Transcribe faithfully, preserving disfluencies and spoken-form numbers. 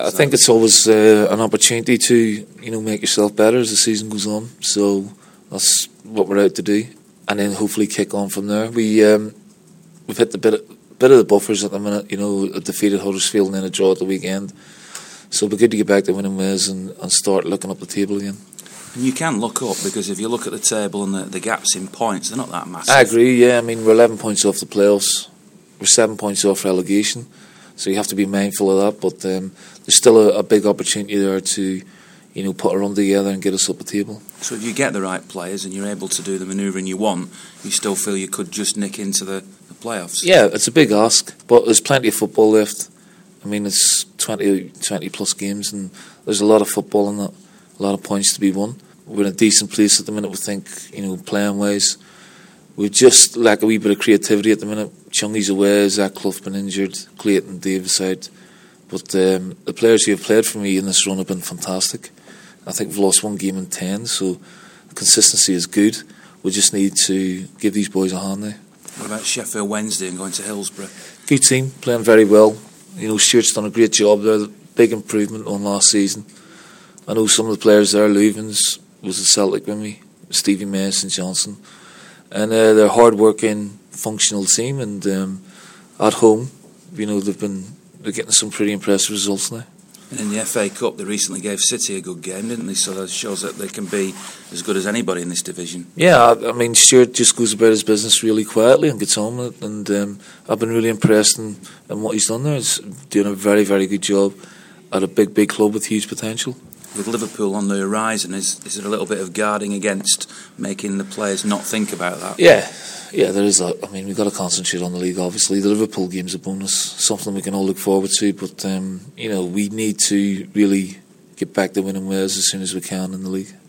I think it's always uh, an opportunity to, you know, make yourself better as the season goes on. So that's what we're out to do, and then hopefully kick on from there. We um, we've hit the bit of, bit of the buffers at the minute. You know, a defeated Huddersfield and then a draw at the weekend. So it'll be good to get back to winning ways and, and start looking up the table again. And you can look up, because if you look at the table and the, the gaps in points, they're not that massive. I agree. Yeah, I mean we're eleven points off the playoffs. We're seven points off relegation. So you have to be mindful of that, but um, there's still a, a big opportunity there to, you know, put a run together and get us up the table. So if you get the right players and you're able to do the manoeuvring you want, you still feel you could just nick into the, the playoffs? Yeah, it's a big ask, but there's plenty of football left. I mean, it's twenty, twenty plus games, and there's a lot of football in that, a lot of points to be won. We're in a decent place at the minute, we think, you know, playing-wise. We've just lack a wee bit of creativity at the minute. Chungy's away, Zach Clough been injured, Clayton Davis out. But um, the players who have played for me in this run have been fantastic. I think we've lost one game in ten, so the consistency is good. We just need to give these boys a hand now. What about Sheffield Wednesday and going to Hillsborough? Good team, playing very well. You know, Stuart's done a great job there. Big improvement on last season. I know some of the players there. Louvens was at Celtic with me, Stevie Mason Johnson. And uh, they're a hard-working, functional team, and um, at home, you know, they've been they're getting some pretty impressive results now. And in the F A Cup, they recently gave City a good game, didn't they? So that shows that they can be as good as anybody in this division. Yeah, I, I mean, Stuart just goes about his business really quietly and gets on with it, and um, I've been really impressed in, in what he's done there. He's doing a very, very good job at a big, big club with huge potential. With Liverpool on the horizon, is is there a little bit of guarding against making the players not think about that? Yeah, yeah, there is that. I mean, we've got to concentrate on the league, obviously. The Liverpool game's a bonus, something we can all look forward to, but, um, you know, we need to really get back to winning ways as soon as we can in the league.